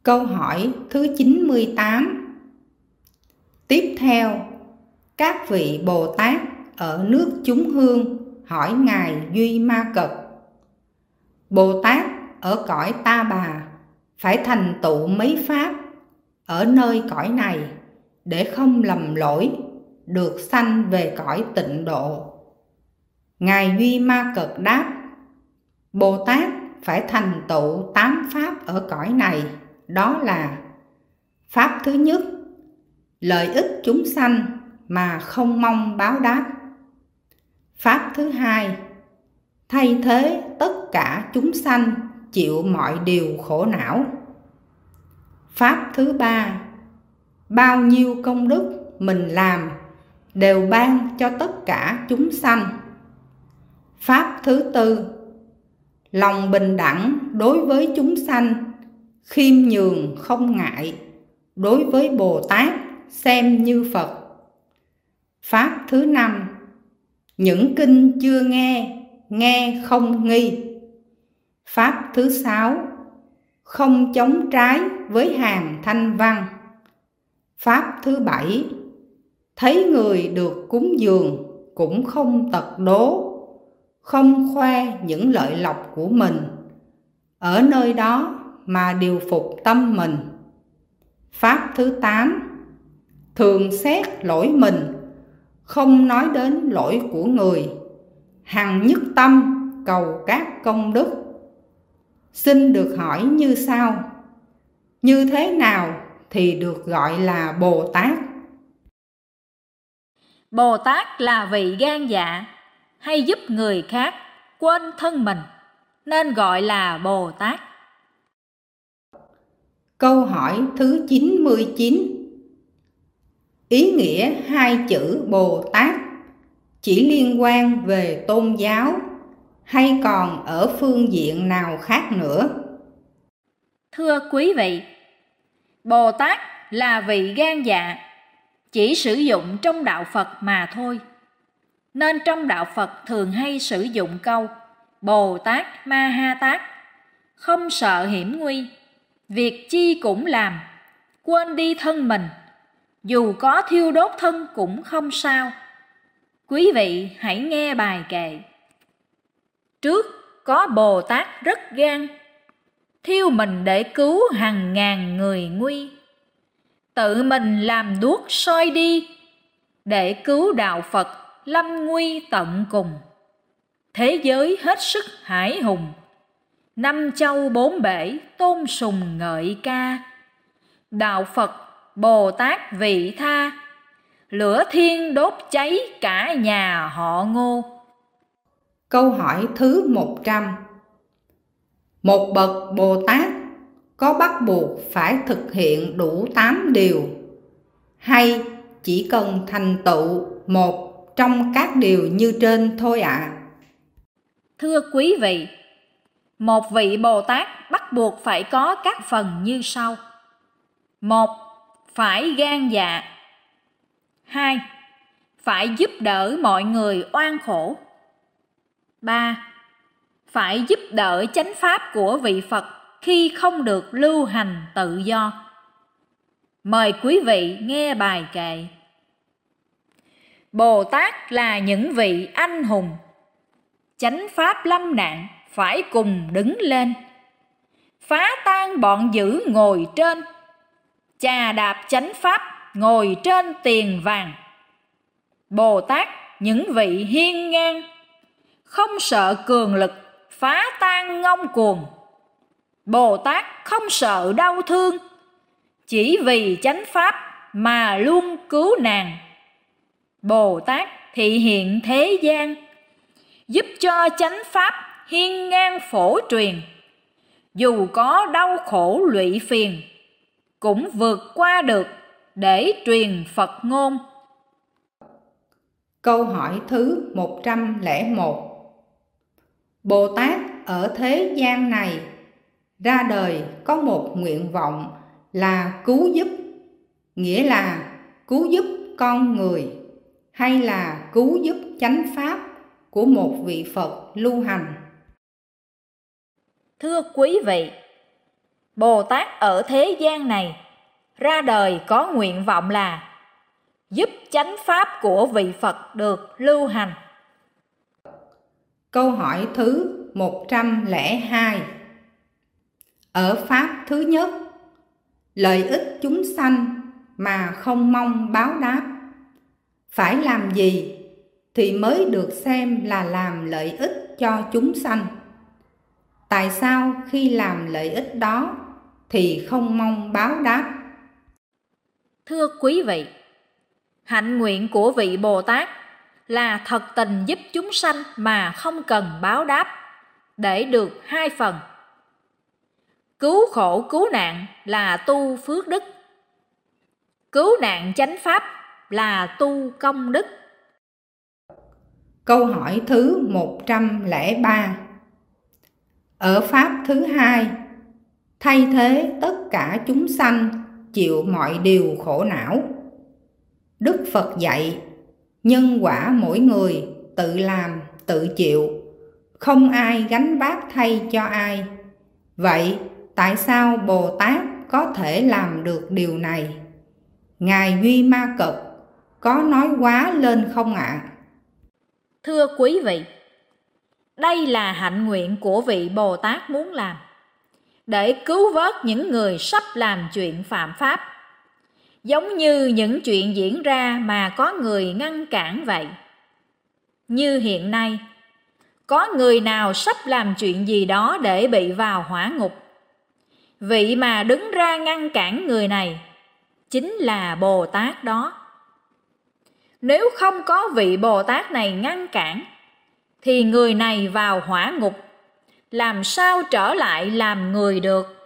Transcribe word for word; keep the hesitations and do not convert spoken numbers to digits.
Câu hỏi thứ chín mươi tám. Tiếp theo, các vị Bồ Tát ở nước chúng hương hỏi Ngài Duy Ma Cật: Bồ Tát ở cõi Ta Bà phải thành tựu mấy pháp ở nơi cõi này để không lầm lỗi, được sanh về cõi tịnh độ? Ngài Duy Ma Cật đáp: Bồ Tát phải thành tựu tám pháp ở cõi này, đó là: pháp thứ nhất, lợi ích chúng sanh mà không mong báo đáp. Pháp thứ hai, thay thế tất cả chúng sanh chịu mọi điều khổ não. Pháp thứ ba, bao nhiêu công đức mình làm đều ban cho tất cả chúng sanh. Pháp thứ tư, lòng bình đẳng đối với chúng sanh, khiêm nhường không ngại, đối với Bồ Tát xem như Phật. Pháp thứ năm, những kinh chưa nghe, nghe không nghi. Pháp thứ sáu, không chống trái với hàng thanh văn. Pháp thứ bảy, thấy người được cúng dường cũng không tật đố, không khoe những lợi lộc của mình, ở nơi đó mà điều phục tâm mình. Pháp thứ tám, thường xét lỗi mình, không nói đến lỗi của người, hằng nhất tâm cầu các công đức. Xin được hỏi như sau: như thế nào thì được gọi là Bồ Tát? Bồ Tát là vị gan dạ hay giúp người khác quên thân mình, nên gọi là Bồ Tát. Câu hỏi thứ chín mươi chín. Ý nghĩa hai chữ Bồ Tát chỉ liên quan về tôn giáo hay còn ở phương diện nào khác nữa? Thưa quý vị, Bồ Tát là vị gan dạ, chỉ sử dụng trong đạo Phật mà thôi. Nên trong đạo Phật thường hay sử dụng câu Bồ Tát Ma Ha Tát, không sợ hiểm nguy, việc chi cũng làm, quên đi thân mình, dù có thiêu đốt thân cũng không sao. Quý vị hãy nghe bài kệ. Trước có Bồ Tát rất gan, thiêu mình để cứu hàng ngàn người nguy, tự mình làm đuốc soi đi, để cứu đạo Phật lâm nguy tận cùng. Thế giới hết sức hải hùng, năm châu bốn bể tôn sùng ngợi ca. Đạo Phật Bồ Tát vị tha, lửa thiên đốt cháy cả nhà họ Ngô. Câu hỏi thứ một trăm. Một bậc Bồ Tát có bắt buộc phải thực hiện đủ tám điều, hay chỉ cần thành tựu một trong các điều như trên thôi ạ? À? Thưa quý vị, một vị Bồ Tát bắt buộc phải có các phần như sau. Một, phải gan dạ. Hai, phải giúp đỡ mọi người oan khổ. Ba, phải giúp đỡ chánh pháp của vị Phật khi không được lưu hành tự do. Mời quý vị nghe bài kệ. Bồ Tát là những vị anh hùng, chánh pháp lâm nạn phải cùng đứng lên, phá tan bọn dữ ngồi trên, chà đạp chánh pháp ngồi trên tiền vàng. Bồ Tát những vị hiên ngang, không sợ cường lực phá tan ngông cuồng. Bồ Tát không sợ đau thương, chỉ vì chánh pháp mà luôn cứu nàng. Bồ Tát thị hiện thế gian, giúp cho chánh pháp hiên ngang phổ truyền. Dù có đau khổ lụy phiền, cũng vượt qua được để truyền Phật ngôn. Câu hỏi thứ một trăm lẻ một. Bồ Tát ở thế gian này ra đời có một nguyện vọng là cứu giúp, nghĩa là cứu giúp con người, hay là cứu giúp chánh pháp của một vị Phật lưu hành? Thưa quý vị, Bồ Tát ở thế gian này ra đời có nguyện vọng là giúp chánh pháp của vị Phật được lưu hành. Câu hỏi thứ một trăm lẻ hai. Ở pháp thứ nhất, lợi ích chúng sanh mà không mong báo đáp, phải làm gì thì mới được xem là làm lợi ích cho chúng sanh? Tại sao khi làm lợi ích đó thì không mong báo đáp? Thưa quý vị, hạnh nguyện của vị Bồ Tát là thật tình giúp chúng sanh mà không cần báo đáp, để được hai phần. Cứu khổ cứu nạn là tu phước đức, cứu nạn chánh pháp là tu công đức. Câu hỏi thứ một trăm lẻ ba. Ở pháp thứ hai, thay thế tất cả chúng sanh chịu mọi điều khổ não, Đức Phật dạy nhân quả mỗi người tự làm tự chịu, không ai gánh vác thay cho ai. Vậy tại sao Bồ Tát có thể làm được điều này? Ngài Duy Ma Cật có nói quá lên không ạ? À? Thưa quý vị, đây là hạnh nguyện của vị Bồ Tát muốn làm, để cứu vớt những người sắp làm chuyện phạm pháp, giống như những chuyện diễn ra mà có người ngăn cản vậy. Như hiện nay, có người nào sắp làm chuyện gì đó để bị vào hỏa ngục, vị mà đứng ra ngăn cản người này chính là Bồ Tát đó. Nếu không có vị Bồ Tát này ngăn cản, thì người này vào hỏa ngục làm sao trở lại làm người được?